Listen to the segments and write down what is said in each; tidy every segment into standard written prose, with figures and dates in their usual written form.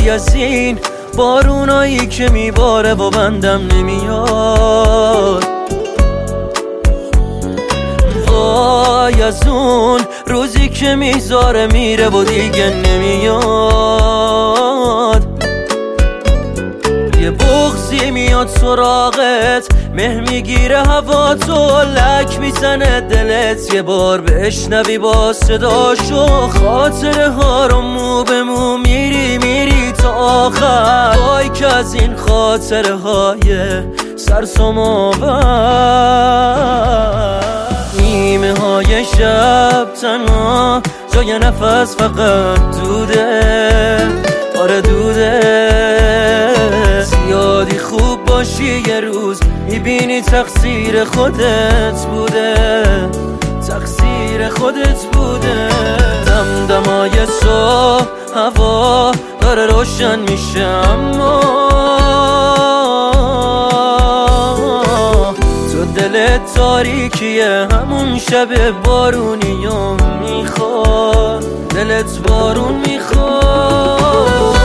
وای از این بارونایی که میباره و بندم نمیاد، وای از اون روزی که میذاره میره و دیگه نمیاد. یه بغضی میاد سراغت، مه میگیره هوا تو، لک میزنه دلت، یه بار بشنوی با صداشو خاطره ها رو مو به مو میری تا آخر. وای که از این خاطره های سرسام آور، نیمه های شب تنها جای نفس فقط دوده، آره دوده. زیادی خوب باشی یه روز میبینی تقصیر خودت بوده، تقصیر خودت بوده. دمدمای صبح هوا داره روشن میشه، اما تو دلت تاریکیه، همون شب بارونی و میخواد، دلت بارون میخواد.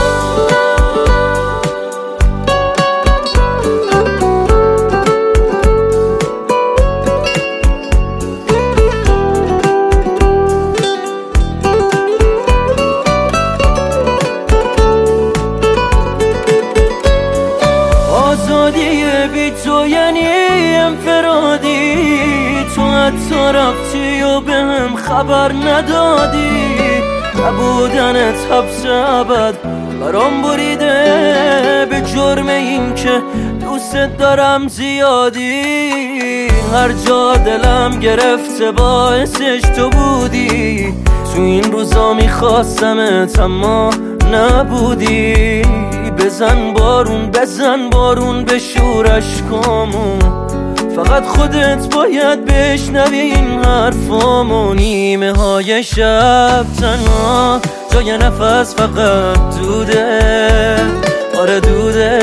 آزادی بی تو یعنی انفرادی، تو حتی رفتی و به هم خبر ندادی، نبودنت حبس ابد برام بریده، به جرم این که دوست دارم زیادی. هر جا دلم گرفته باعثش تو بودی، تو این روزا میخواستمت اما نبودی. بزن بارون بشور اشکامو، فقط خودت باید بشنوی این حرفامو. نیمه های شب تنها جای نفس فقط دوده، آره دوده.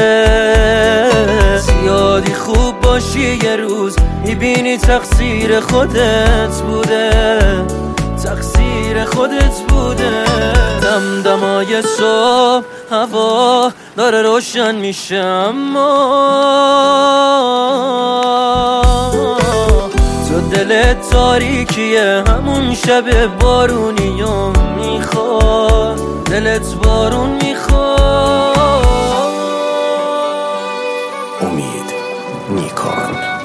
زیادی خوب باشی یه روز میبینی تقصیر خودت بوده، تقصیر خودت بوده. دمدمای صبح هوا داره روشن میشه، اما تو دلت تاریکیه، همون شب بارونی و میخواد، دلت بارون میخواد. امید نیکان.